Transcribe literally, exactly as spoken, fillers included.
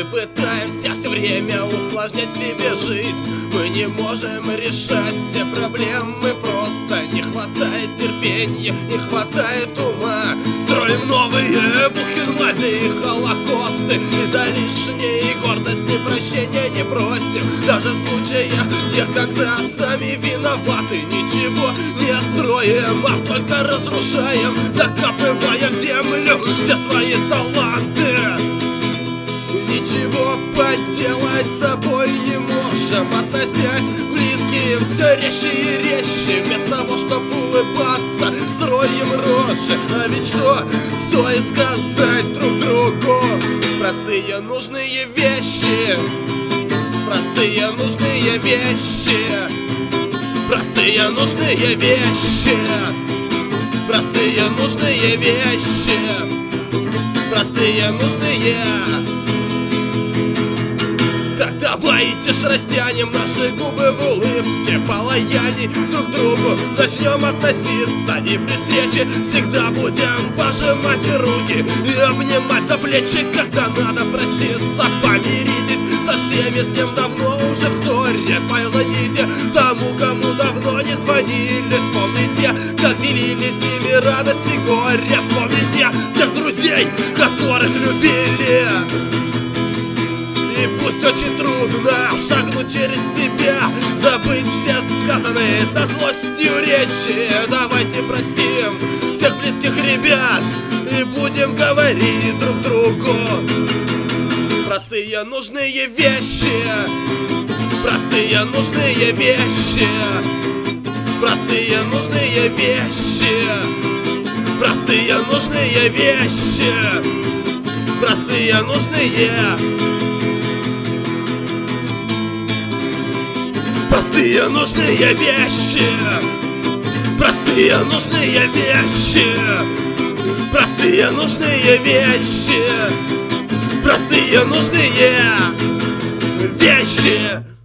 пытаемся все время усложнять себе жизнь. Мы не можем решать все проблемы, просто не хватает терпения, не хватает ума. Строим новые бухенвальные холокосты, и за лишней гордости прощения не просим. Даже в случаях тех, когда сами виноваты, ничего не строим, а только разрушаем, закапывая в землю все свои таланты. Ничего поделать с собой не можем, относясь к близким все резче и резче. Вместо того, чтобы улыбаться, строим рожи. А ведь что стоит сказать друг другу? Простые нужные вещи, простые нужные вещи, простые нужные вещи, простые нужные вещи, простые нужные. Так давайте ж растянем наши губы в улыбке полояний друг к другу, начнем относиться не при встрече, всегда будем пожимать руки и обнимать за плечи, когда надо проститься. Помиритесь со всеми, с кем давно уже в ссоре, позвоните тому, кому давно не звонили. Вспомните, как делили с ними радость и горе, вспомните всех друзей, которых любили. И пусть очень трудно шагнуть через себя, забыть все сказанные со злостью речи. Давайте простим всех близких ребят и будем говорить друг другу простые нужные вещи, простые нужные вещи, простые нужные вещи, простые нужные вещи, простые нужные. Простые нужные вещи, простые нужные вещи, простые нужные вещи, простые нужные вещи.